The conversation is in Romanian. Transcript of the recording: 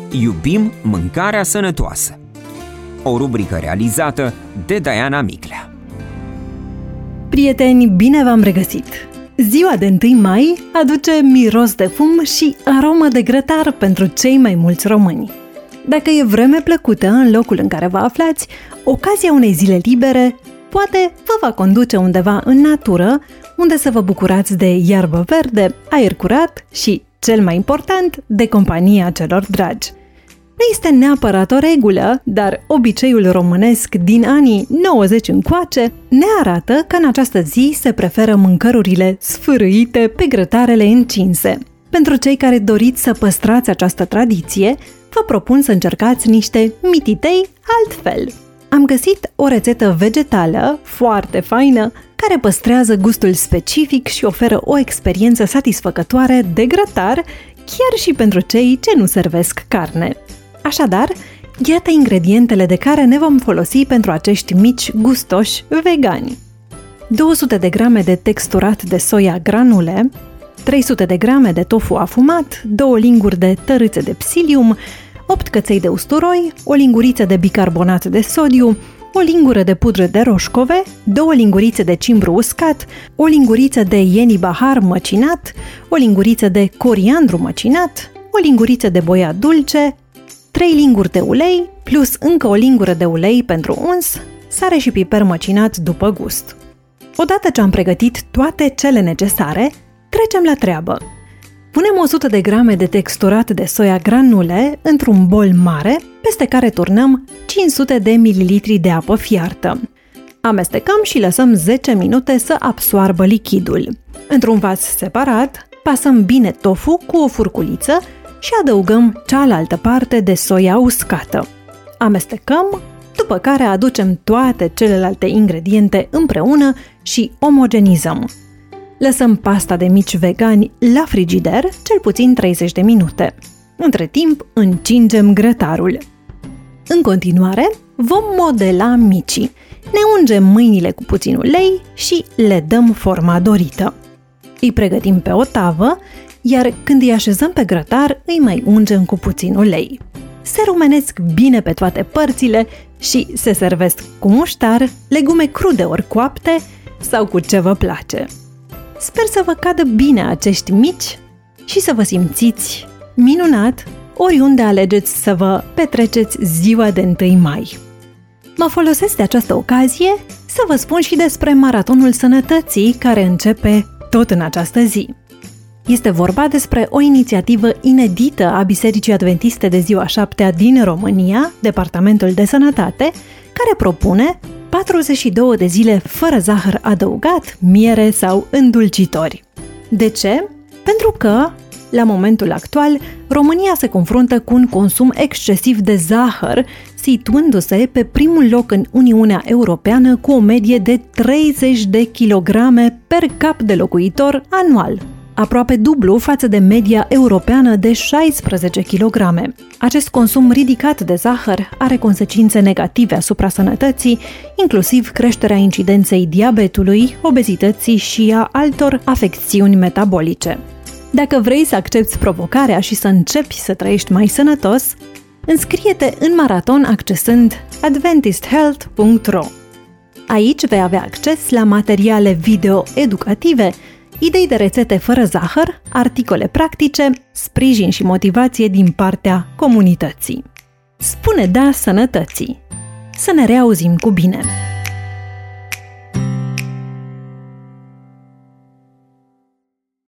Iubim mâncarea sănătoasă. O rubrică realizată de Diana Miclea. Prieteni, bine v-am regăsit! Ziua de 1 mai aduce miros de fum și aromă de grătar pentru cei mai mulți români. Dacă e vreme plăcută în locul în care vă aflați, ocazia unei zile libere poate vă va conduce undeva în natură, unde să vă bucurați de iarbă verde, aer curat și, cel mai important, de compania celor dragi. Nu este neapărat o regulă, dar obiceiul românesc din anii 90 încoace ne arată că în această zi se preferă mâncărurile sfârâite pe grătarele încinse. Pentru cei care doriți să păstrați această tradiție, vă propun să încercați niște mititei altfel. Am găsit o rețetă vegetală foarte faină, care păstrează gustul specific și oferă o experiență satisfăcătoare de grătar, chiar și pentru cei ce nu servesc carne. Așadar, iată ingredientele de care ne vom folosi pentru acești mici gustoși vegani. 200 de grame de texturat de soia granule, 300 de grame de tofu afumat, 2 linguri de tărâțe de psilium, 8 căței de usturoi, o linguriță de bicarbonat de sodiu, o lingură de pudră de roșcove, 2 lingurițe de cimbru uscat, o linguriță de ieni bahar măcinat, o linguriță de coriandru măcinat, o linguriță de boia dulce, 3 linguri de ulei, plus încă o lingură de ulei pentru uns, sare și piper măcinat după gust. Odată ce am pregătit toate cele necesare, trecem la treabă. Punem 100 de grame de texturat de soia granule într-un bol mare, peste care turnăm 500 de mililitri de apă fiartă. Amestecăm și lăsăm 10 minute să absoarbă lichidul. Într-un vas separat, pasăm bine tofu cu o furculiță și adăugăm cealaltă parte de soia uscată. Amestecăm, după care aducem toate celelalte ingrediente împreună și omogenizăm. Lăsăm pasta de mici vegani la frigider cel puțin 30 de minute. Între timp, încingem grătarul. În continuare, vom modela micii. Ne ungem mâinile cu puțin ulei și le dăm forma dorită. Îi pregătim pe o tavă, iar când îi așezăm pe grătar, îi mai ungem cu puțin ulei. Se rumenesc bine pe toate părțile și se servesc cu muștar, legume crude ori coapte sau cu ce vă place. Sper să vă cadă bine acești mici și să vă simțiți minunat oriunde alegeți să vă petreceți ziua de 1 mai. Mă folosesc de această ocazie să vă spun și despre Maratonul Sănătății, care începe tot în această zi. Este vorba despre o inițiativă inedită a Bisericii Adventiste de Ziua 7-a din România, Departamentul de Sănătate, care propune 42 de zile fără zahăr adăugat, miere sau îndulcitori. De ce? Pentru că, la momentul actual, România se confruntă cu un consum excesiv de zahăr, situându-se pe primul loc în Uniunea Europeană cu o medie de 30 de kilograme per cap de locuitor anual, aproape dublu față de media europeană de 16 kg. Acest consum ridicat de zahăr are consecințe negative asupra sănătății, inclusiv creșterea incidenței diabetului, obezității și a altor afecțiuni metabolice. Dacă vrei să accepți provocarea și să începi să trăiești mai sănătos, înscrie-te în maraton accesând adventisthealth.ro. Aici vei avea acces la materiale video educative, idei de rețete fără zahăr, articole practice, sprijin și motivație din partea comunității. Spune da sănătății! Să ne reauzim cu bine!